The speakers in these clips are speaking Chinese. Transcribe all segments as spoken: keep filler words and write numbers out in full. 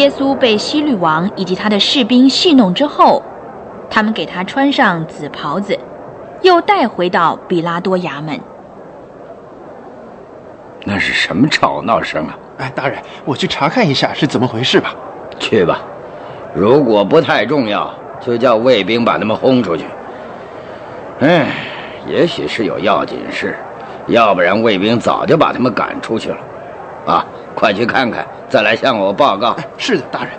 耶稣被希律王以及他的士兵戏弄之后，他们给他穿上紫袍子，又带回到比拉多衙门。 那是什么吵闹声啊？ 哎，大人，我去查看一下是怎么回事吧。 去吧，如果不太重要，就叫卫兵把他们轰出去。哎，也许是有要紧事，要不然卫兵早就把他们赶出去了。啊，快去看看，再来向我报告。 哎，是的，大人。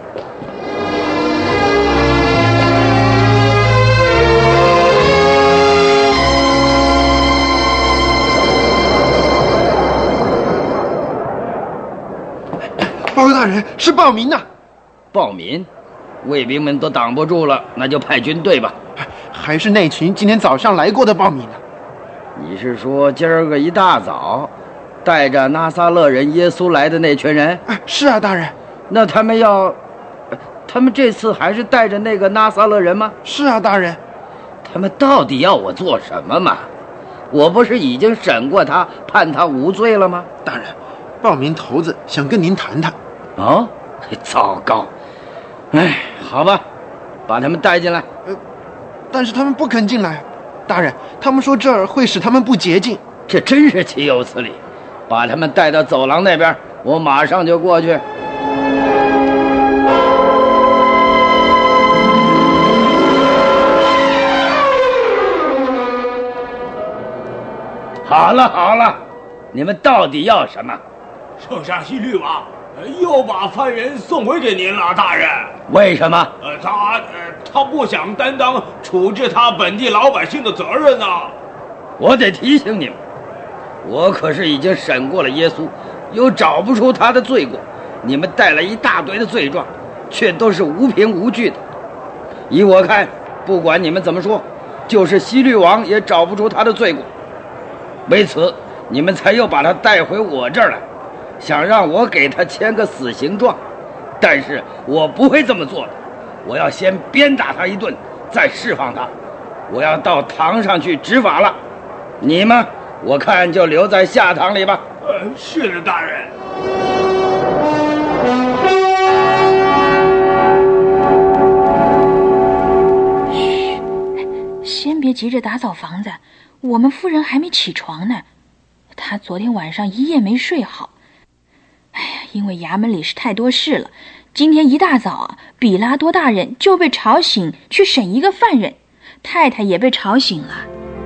报告大人，是暴民呐、啊！ 暴民，卫兵们都挡不住了，那就派军队吧。 还是那群今天早上来过的暴民呢、啊？ 你是说今儿个一大早带着拿撒勒人耶稣来的那群人？ 哎，是啊，大人。 那他们要，他们这次还是带着那个拿撒勒人吗？ 是啊，大人。 他们到底要我做什么嘛？我不是已经审过他，判他无罪了吗？ 大人，暴民头子想跟您谈谈。 哦，糟糕！哎，好吧，把他们带进来。 呃，但是他们不肯进来。大人，他们说这儿会使他们不洁净。 这真是岂有此理！把他们带到走廊那边，我马上就过去。好了好了，你们到底要什么？ 圣上希律王又把犯人送回给您了，大人。 为什么？ 呃，他呃，他不想担当处置他本地老百姓的责任呢、啊。 我得提醒你们，我可是已经审过了耶稣，又找不出他的罪过。你们带来一大堆的罪状，却都是无凭无据的。依我看，不管你们怎么说，就是希律王也找不出他的罪过。为此，你们才又把他带回我这儿来。想让我给他签个死刑状，但是我不会这么做的。我要先鞭打他一顿，再释放他。我要到堂上去执法了。你们，我看就留在下堂里吧。 呃，是的，大人。 嘘，先别急着打扫房子，我们夫人还没起床呢。她昨天晚上一夜没睡好。哎呀，因为衙门里是太多事了，今天一大早啊，比拉多大人就被吵醒去审一个犯人，太太也被吵醒了。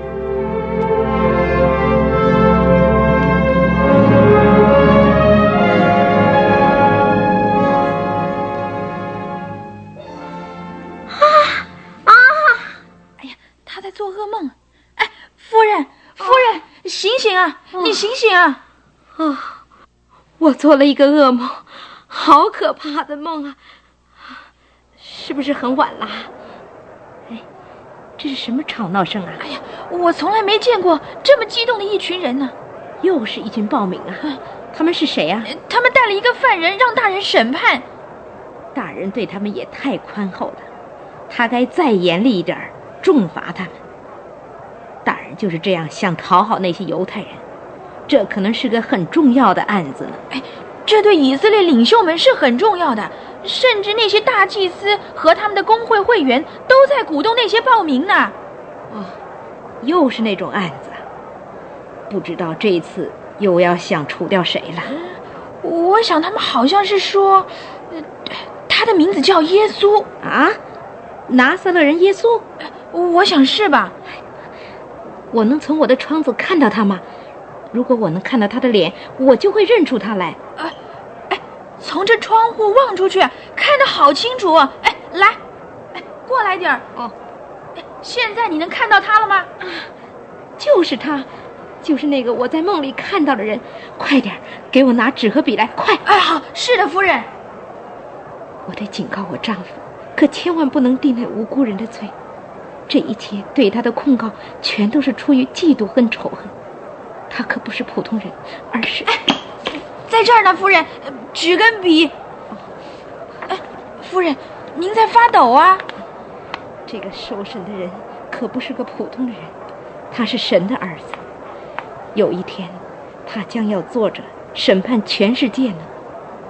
啊啊！ 哎呀，他在做噩梦。哎，夫人，夫人，醒醒啊！你醒醒啊！ 啊！我做了一个噩梦，好可怕的梦啊！是不是很晚了？哎，这是什么吵闹声啊？ 哎呀，我从来没见过这么激动的一群人呢！ 又是一群暴民啊！他们是谁啊？ 他们带了一个犯人让大人审判。 大人对他们也太宽厚了，他该再严厉一点，重罚他们。大人就是这样想讨好那些犹太人。这可能是个很重要的案子呢。 哎，这对以色列领袖们是很重要的，甚至那些大祭司和他们的公会会员都在鼓动那些暴民呢。 哦，又是那种案子，不知道这一次又要想除掉谁了。 我想他们好像是说，呃，他的名字叫耶稣啊，拿撒勒人耶稣。 我想是吧。 我能从我的窗子看到他吗？如果我能看到他的脸，我就会认出他来。 哎，哎，从这窗户望出去，看得好清楚。哎，来，哎，过来点儿。 哦， 哎，现在你能看到他了吗？ 啊，就是他，就是那个我在梦里看到的人。快点，给我拿纸和笔来，快！ 哎，好，是的，夫人。 我得警告我丈夫，可千万不能定那无辜人的罪。这一切对他的控告，全都是出于嫉妒跟仇恨。他可不是普通人，而是…… 哎，在这儿呢，夫人，纸跟笔。哎，夫人，您在发抖啊？ 这个受审的人可不是个普通的人，他是神的儿子。有一天，他将要坐着审判全世界呢。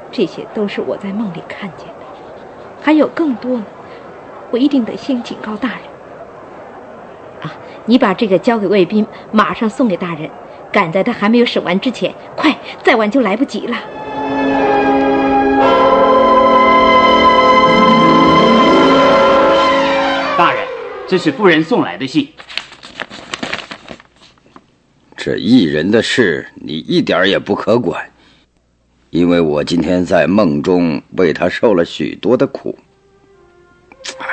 这些都是我在梦里看见的，还有更多呢，我一定得先警告大人。啊，你把这个交给卫兵，马上送给大人，赶在他还没有审完之前，快，再晚就来不及了。 大人，这是夫人送来的信。 这艺人的事你一点也不可管，因为我今天在梦中为他受了许多的苦。哎，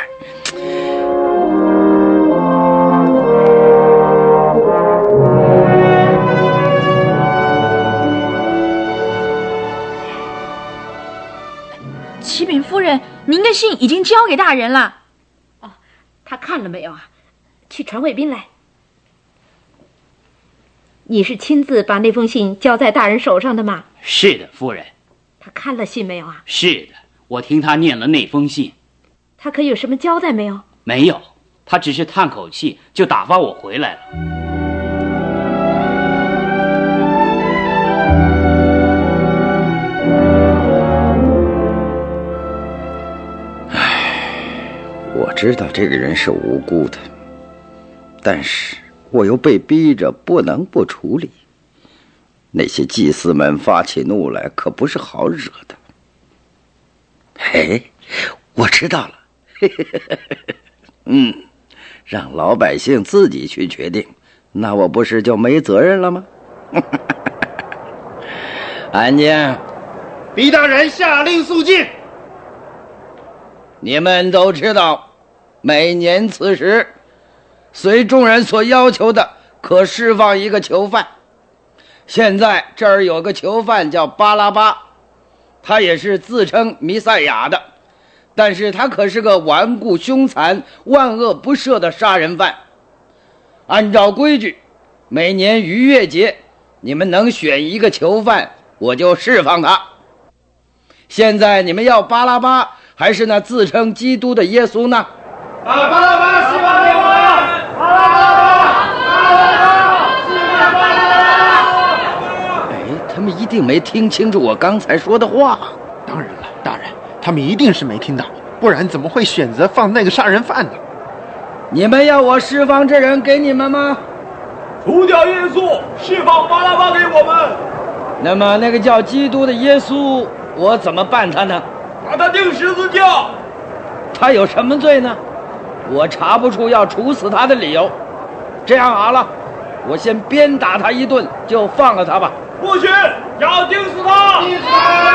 启禀夫人，您的信已经交给大人了。 哦，他看了没有啊？去传卫兵来。你是亲自把那封信交在大人手上的吗？ 是的，夫人。 他看了信没有啊？ 是的，我听他念了那封信。 他可有什么交代没有？ 没有，他只是叹口气就打发我回来了。 唉，我知道这个人是无辜的，但是我又被逼着不能不处理。那些祭司们发起怒来可不是好惹的。嘿，我知道了。嗯，让老百姓自己去决定，那我不是就没责任了吗？安静！ 狄大人下令肃静。 你们都知道，每年此时随众人所要求的可释放一个囚犯。现在这儿有个囚犯叫巴拉巴，他也是自称弥赛亚的，但是他可是个顽固凶残、万恶不赦的杀人犯。按照规矩，每年逾越节你们能选一个囚犯，我就释放他。现在你们要巴拉巴还是那自称基督的耶稣呢？ 啊，巴拉巴释放给我！巴拉巴，巴拉巴，释放巴拉巴！ 哎，他们一定没听清楚我刚才说的话。 当然了，大人，他们一定是没听到，不然怎么会选择放那个杀人犯呢？ 你们要我释放这人给你们吗？ 除掉耶稣，释放巴拉巴给我们。 那么那个叫基督的耶稣，我怎么办他呢？ 把他钉十字架。 他有什么罪呢？我查不出要处死他的理由。这样好了，我先鞭打他一顿，就放了他吧。 不许，要钉死他！钉死他！